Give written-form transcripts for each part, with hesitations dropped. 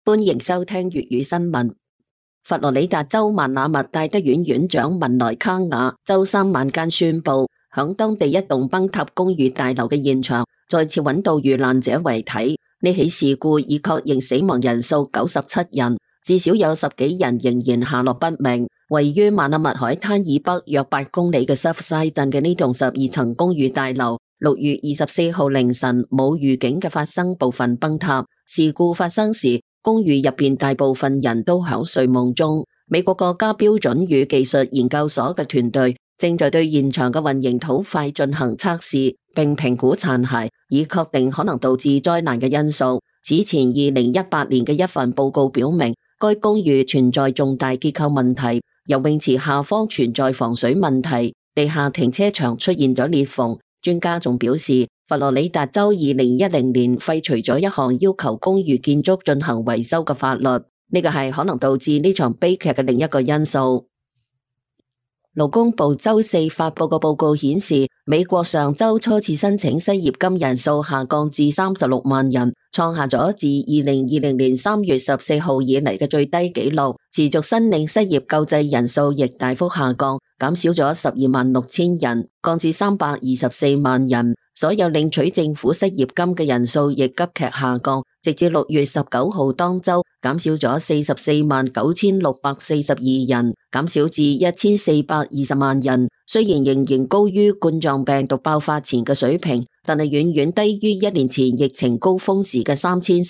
歡迎收聽粵語新聞。佛羅里達州曼那密戴德院院長文萊卡瓦周三晚間宣布，響當地一棟崩塌公寓大樓嘅現場再次揾到遇難者遺體。呢起事故已確認死亡人數97人，至少有10幾人仍然下落不明。位於曼那密海灘以北約8公里嘅 Surfside 鎮嘅呢棟12層公寓大樓，6月24號凌晨冇預警嘅發生部分崩塌。事故發生時，公寓入邊大部分人都響睡夢中。美國國家標準與技術研究所嘅團隊正在對現場嘅混凝土塊進行測試，並評估殘骸，以確定可能導致災難嘅因素。此前2018年嘅一份報告表明，該公寓存在重大結構問題，游泳池下方存在防水問題，地下停車場出現咗裂縫。專家仲表示，佛羅里達州2010年廢除咗一項要求公寓建築進行維修嘅法律，呢個係可能導致呢場悲劇嘅另一個因素。勞工部周四發佈嘅報告顯示，美國上周初次申請失業金人數下降至36萬人，創下咗自2020年3月14號以嚟嘅最低紀錄。持續申領失業救濟人數亦大幅下降，減少咗12萬6千人，降至324萬人。所有領取政府失業金嘅人數亦急劇下降，直至6月19號當周減少咗44萬9642人，減少至1420萬人。雖然仍然高於冠狀病毒爆發前嘅水平，但係遠遠低於1年前疫情高峰時嘅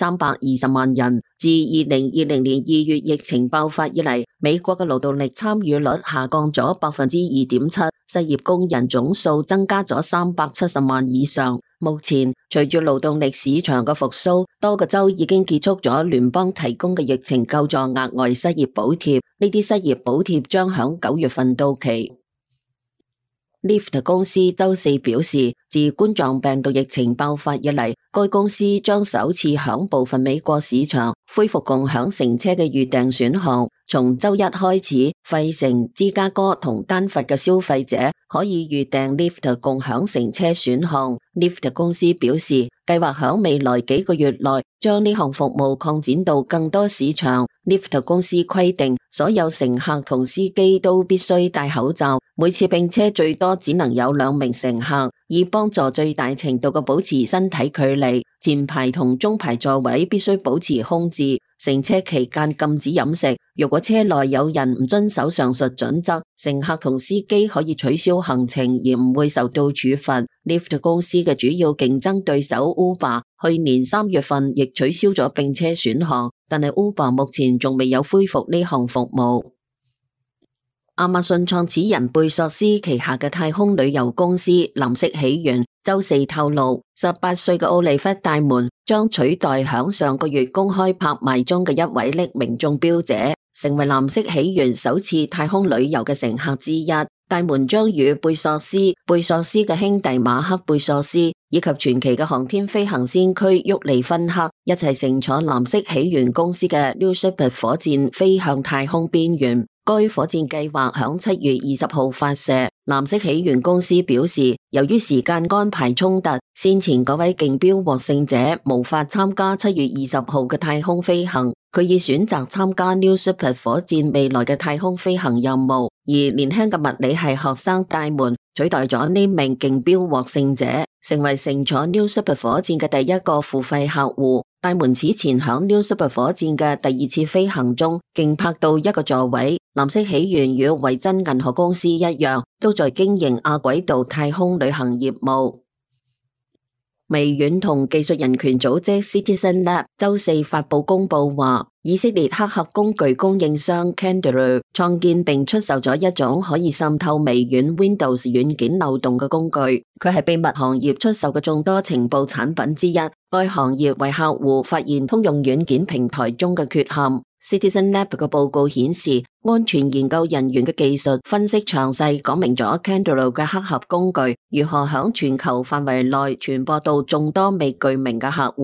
3320萬人。自2020年2月疫情爆發以嚟，美國嘅勞動力參與率下降咗2.7%，失業工人總數增加咗370萬以上。目前隨住勞動力市場嘅復甦，多個州已經結束咗聯邦提供嘅疫情救助額外失業補貼，呢啲失業補貼將響9月份到期。Lyft 公司周四表示，自冠狀病毒疫情爆發以嚟，該公司將首次響部分美國市場恢復共享乘車嘅預訂選項。從周一開始，費城、芝加哥同丹佛嘅消費者可以預訂 Lyft 共享乘車選項。Lyft 公司表示，計劃響未來幾個月內將呢項服務擴展到更多市場。Lyft 公司規定，所有乘客同司機都必須戴口罩，每次並車最多只能有2名乘客，以幫助最大程度嘅保持身體距離。前排同中排座位必須保持空置，乘車期間禁止飲食。如果車內有人唔遵守上述準則，乘客同司機可以取消行程而唔會受到處罰。Lyft 公司嘅主要競爭對手 Uber 去年3月份亦取消咗並車選項，但係 Uber 目前仲未有恢復呢項服務。亞馬遜創始人貝索斯旗下嘅太空旅遊公司藍色起源周四透露，18歲嘅奧利弗戴門將取代響上個月公開拍賣中嘅一位匿名中標者，成為藍色起源首次太空旅遊嘅乘客之一。戴門將與貝索斯嘅兄弟馬克貝索斯以及傳奇嘅航天飛行先驅沃利芬克一齊乘坐藍色起源公司嘅 New Shepard 火箭飛向太空邊緣。該火箭計劃響7月20號發射。藍色起源公司表示，由於時間安排衝突，先前嗰位競標獲勝者無法參加7月20號嘅太空飛行，佢已選擇參加 New Shepard 火箭未來嘅太空飛行任務。而年輕嘅物理系學生戴門取代咗呢名競標獲勝者，成為乘坐 New Shepard 火箭嘅第一個付費客戶。戴門此前響 New Shepard 火箭嘅第2次飛行中，競拍到一個座位。藍色起源與維珍銀河公司一樣，都在經營亞軌道太空旅行業務。微軟同技術人權組織 Citizen Lab 周四發佈公佈話，以色列黑客工具供應商 Candelabra 創建並出售咗一種可以滲透微軟 Windows 軟件漏洞嘅工具，佢係秘密行業出售嘅眾多情報產品之一。該行業為客戶發現通用軟件平台中嘅缺陷。Citizen Lab 嘅報告顯示，安全研究人員嘅技術分析詳細講明咗 Candelabra 嘅黑客工具如何響全球範圍內傳播到眾多未具名嘅客戶。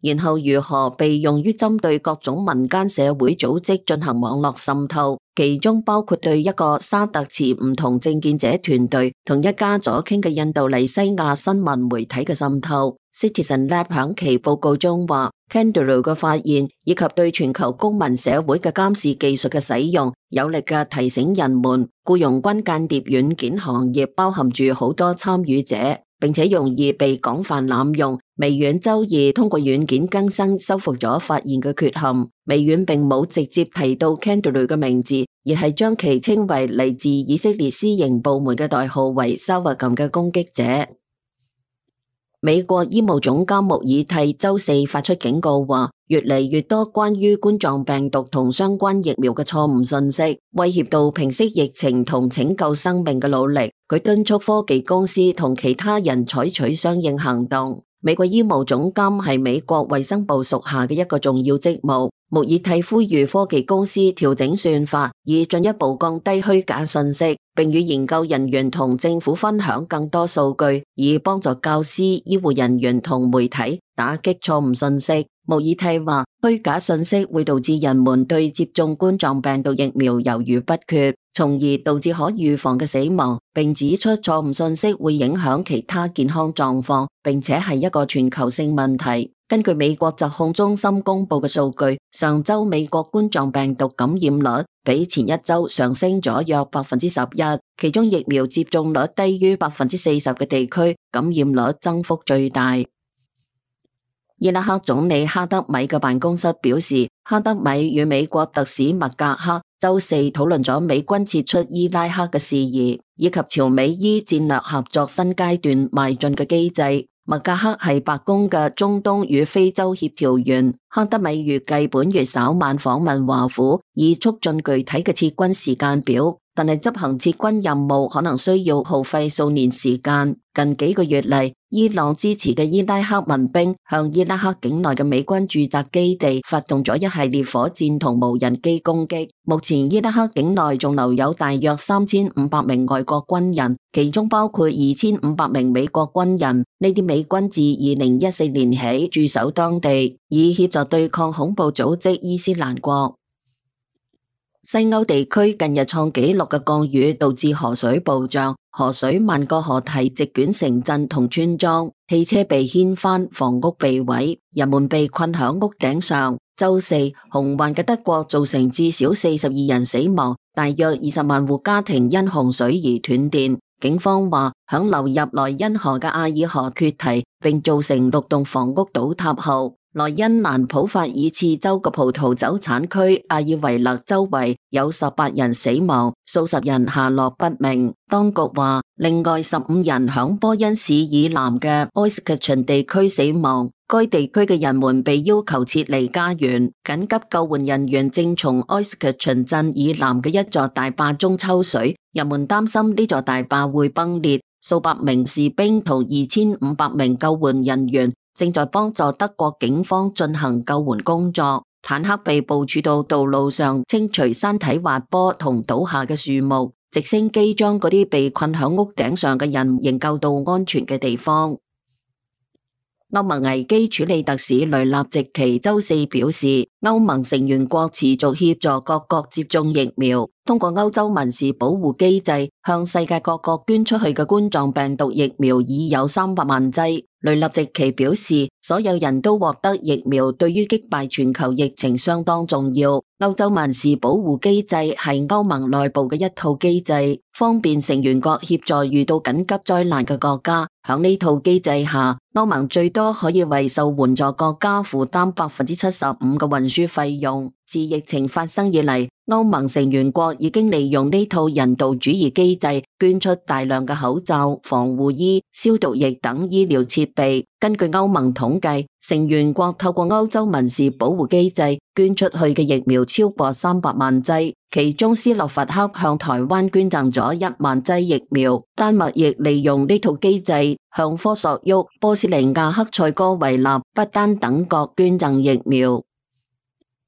然後如何被用於針對各種民間社會組織進行網絡滲透，其中包括對一個沙特持唔同政見者團隊同一家左傾嘅印度尼西亞新聞媒體嘅滲透。Citizen Lab 響其報告中話，Candeloro 嘅發現以及對全球公民社會嘅監視技術嘅使用，有力嘅提醒人們，僱傭軍間諜軟件行業包含住好多參與者，並且容易被廣泛濫用。微軟周二通過軟件更新修復咗發現嘅缺陷。微軟並冇直接提到 Candeloro 嘅名字，而係將其稱為嚟自以色列私營部門嘅代號為 Salvagam 嘅攻擊者。美國醫務總監穆爾蒂周四發出警告話，越嚟越多關於冠狀病毒同相關疫苗嘅錯誤信息，威脅到平息疫情同拯救生命嘅努力。佢敦促科技公司同其他人採取相應行動。美國醫務總監係美國衛生部屬下嘅一個重要職務。穆爾蒂呼籲科技公司調整算法，以進一步降低虛假信息，並與研究人員同政府分享更多數據，以幫助教師、醫護人員同媒體打擊錯誤信息。穆爾蒂話，虛假信息會導致人們對接種冠狀病毒疫苗猶豫不決，從而導致可預防嘅死亡，並指出錯誤信息會影響其他健康狀況，並且係一個全球性問題。根據美國疾控中心公布嘅數據，上周美國冠狀病毒感染率比前一周上升咗約11%，其中疫苗接種率低於40%嘅地區感染率增幅最大。伊拉克總理哈德米嘅辦公室表示，哈德米與美國特使麥格克周四討論咗美軍撤出伊拉克嘅事宜，以及朝美伊戰略合作新階段邁進嘅機制。麥格克係白宮嘅中東與非洲協調員，哈德米預計本月稍晚訪問華府，以促進具體嘅撤軍時間表。但係執行撤軍任務可能需要耗費數年時間。近幾個月嚟，伊朗支持嘅伊拉克民兵向伊拉克境內嘅美軍駐紮基地發動咗一系列火箭同無人機攻擊。目前伊拉克境內仲留有大約3500名外國軍人，其中包括2500名美國軍人。呢啲美軍自2014年起駐守當地，以協助對抗恐怖組織伊斯蘭國。西歐地區近日創紀錄嘅降雨導致河水暴漲，河水漫過河堤，席捲城鎮同村莊，汽車被掀翻，房屋被毀，人們被困響屋頂上。周四，洪患嘅德國造成至少42人死亡，大約20萬戶家庭因洪水而斷電。警方話，響流入萊茵河嘅阿爾河決堤，並造成6棟房屋倒塌後，萊茵蘭普法爾次州嘅葡萄酒產區阿爾維勒周圍有18人死亡，數十人下落不明。當局話，另外15人響波恩市以南嘅埃斯克秦地區死亡，該地區嘅人們被要求撤離家園。緊急救援人員正從埃斯克秦鎮以南嘅一座大壩中抽水，人們擔心呢座大壩會崩裂。數百名士兵同2500名救援人員正在幫助德國警方進行救援工作，坦克被部署到道路上清除山體滑坡同倒下嘅樹木，直升機將嗰啲被困響屋頂上嘅人營救到安全嘅地方。歐盟危機處理特使雷納席奇周四表示，歐盟成員國持續協助各國接種疫苗，通過歐洲民事保護機制向世界各國捐出去嘅冠狀病毒疫苗已有300萬劑。雷納席奇表示，所有人都獲得疫苗對於擊敗全球疫情相當重要。歐洲民事保護機制係歐盟內部嘅一套機制，方便成員國協助遇到緊急災難嘅國家。響呢套機制下，歐盟最多可以為受援助國家負擔75%嘅運輸費用。自疫情發生以嚟，歐盟成員國已經利用呢套人道主義機制捐出大量嘅口罩、防護衣、消毒液等醫療設備。根據歐盟統計，成員國透過歐洲民事保護機制捐出去嘅疫苗超過300萬劑，其中斯洛伐克向台灣捐贈咗1萬劑疫苗，丹麥亦利用呢套機制向科索沃、波斯尼亞、克塞哥維納、不丹等國捐贈疫苗。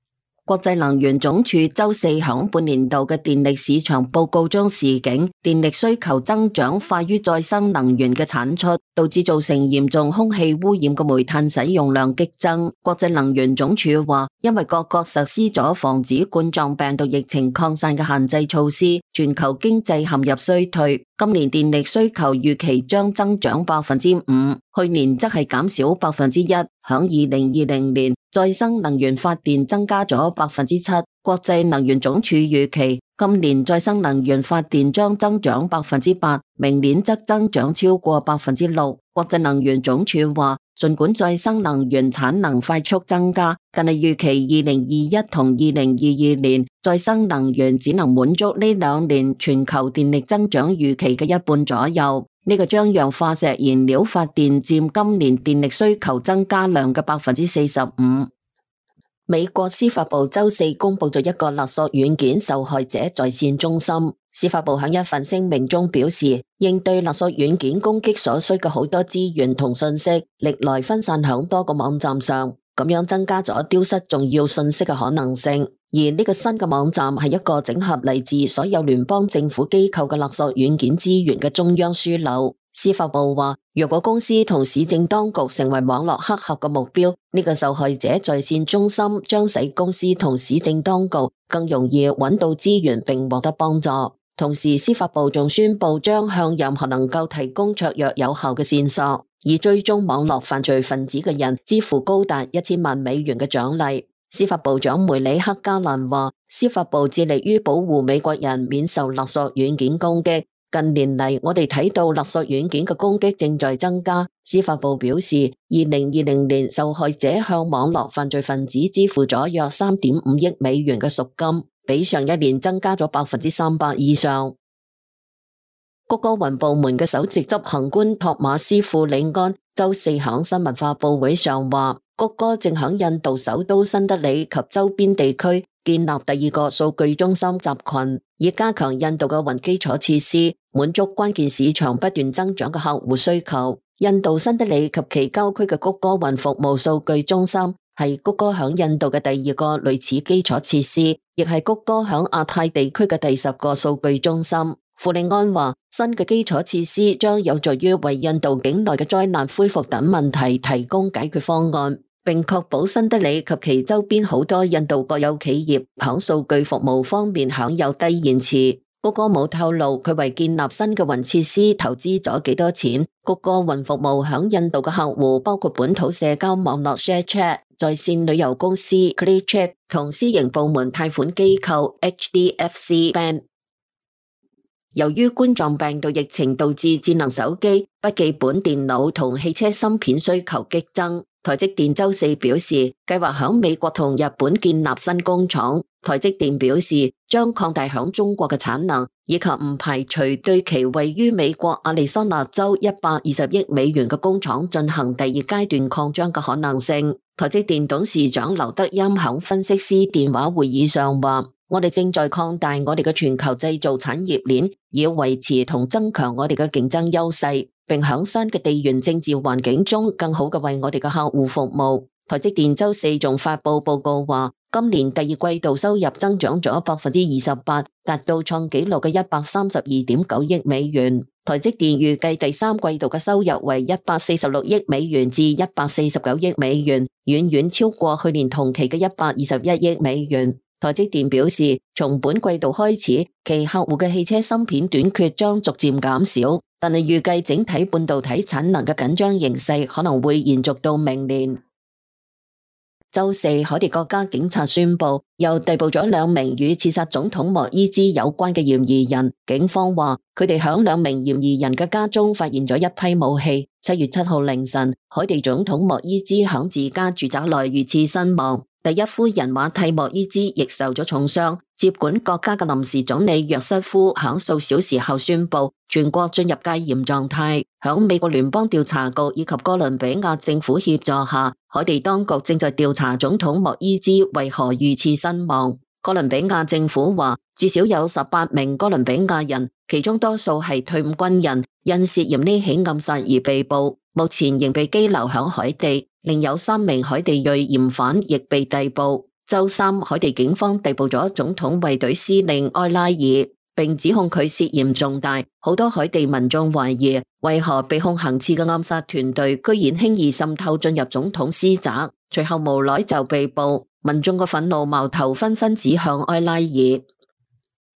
國際能源總署周四響本年度嘅電力市場報告中示警，電力需求增長快於再生能源嘅產出，導致造成嚴重空氣污染嘅煤炭使用量激增。國際能源總署話，因為各國實施咗防止冠狀病毒疫情擴散嘅限制措施，全球經濟陷入衰退。今年電力需求預期將增長5%，去年則係減少1%。響2020年，再生能源發電增加咗7%。國際能源總署預期今年再生能源發電將增長8%，明年則增長超過6%。國際能源總署話，儘管再生能源產能快速增加，但係預期2021同2022年再生能源只能滿足呢2年全球電力增長預期嘅1半左右。呢個將讓化石燃料發電佔今年電力需求增加量嘅45%。美國司法部周四公布咗一個勒索軟件受害者在線中心。司法部喺一份聲明中表示，應對勒索軟件攻擊所需嘅好多資源同信息，歷來分散響多個網站上，咁樣增加咗丟失重要信息嘅可能性。而呢個新嘅網站係一個整合嚟自所有聯邦政府機構嘅勒索軟件資源嘅中央樞紐。司法部話，若果公司同市政當局成為網絡黑客嘅目標，呢個受害者在線中心將使公司同市政當局更容易揾到資源並獲得幫助。同時，司法部仲宣布將向任何能夠提供卓越有效嘅線索，以追蹤網絡犯罪分子嘅人支付高達1000萬美元嘅獎勵。司法部長梅里克加蘭話，司法部致力於保護美國人免受勒索軟件攻擊。近年嚟，我哋睇到勒索軟件嘅攻擊正在增加。司法部表示，2020年受害者向網絡犯罪分子支付咗約3.5億美元嘅贖金，比上一年增加咗300%以上。谷歌雲部門嘅首席執行官托馬斯庫里安周四響新聞發佈會上話，谷歌正響印度首都新德里及周邊地區建立第2個數據中心集群，以加強印度嘅雲基礎設施，滿足關鍵市場不斷增長嘅客戶需求。印度新德里及其郊區嘅谷歌雲服務數據中心係谷歌響印度嘅第2個類似基礎設施，亦係谷歌響亞太地區嘅第10個數據中心。庫里安話，新嘅基礎設施將有助於為印度境內嘅災難恢復等問題提供解決方案，並確保新德里及其周邊好多印度國有企業響數據服務方面享有低延遲。谷歌冇透露佢為建立新嘅雲設施投資咗幾多錢。谷歌雲服務響印度嘅客戶包括本土社交網絡 ShareChat、在線旅遊公司 ClickTrip 同私營部門貸款機構 HDFC Bank。由於冠狀病毒疫情導致智能手機、筆記本電腦同汽車芯片需求激增，台積電周四表示，計劃響美國同日本建立新工廠。台積電表示，將擴大響中國嘅產能，以及唔排除對其位於美國亞利桑那州120億美元嘅工廠進行第2階段擴張嘅可能性。台積電董事長劉德音響分析師電話會議上話，我哋正在擴大我哋嘅全球製造產業鏈，以維持同增強我哋嘅競爭優勢，並響新嘅地緣政治環境中更好嘅為我哋嘅客戶服務。台積電周四仲發佈報告話，今年第2季度收入增長咗28%，達到創紀錄嘅132.9億美元。台積電預計第3季度嘅收入為146億美元至149億美元，遠遠超過去年同期嘅121億美元。台積電表示，從本季度開始，其客戶嘅汽車芯片短缺將逐漸減少，但係預計整體半導體產能嘅緊張形勢可能會延續到明年。周四，海地國家警察宣布又逮捕咗2名與刺殺總統莫伊茲有關嘅嫌疑人。警方話，佢哋響2名嫌疑人嘅家中發現咗一批武器。7月7號凌晨，海地總統莫伊茲響自家住宅內遇刺身亡。第一夫人馬蒂莫伊茲亦受咗重傷。接管國家嘅臨時總理約瑟夫響數小時後宣布全國進入戒嚴狀態。響美國聯邦調查局以及哥倫比亞政府協助下，海地當局正在調查總統莫伊茲為何遇刺身亡。哥倫比亞政府話，至少有18名哥倫比亞人，其中多數係退伍軍人，因涉嫌呢起暗殺而被捕，目前仍被羈留響海地。另有3名海地裔嫌犯亦被逮捕。 周三，海地警方逮捕咗總統衛隊司令埃拉爾，並指控佢涉嫌重大。好多海地民眾懷疑，為何被控行刺嘅暗殺團隊居然輕易滲透進入總統私宅，隨後無奈就被捕。民眾嘅憤怒矛頭紛紛指向埃拉爾。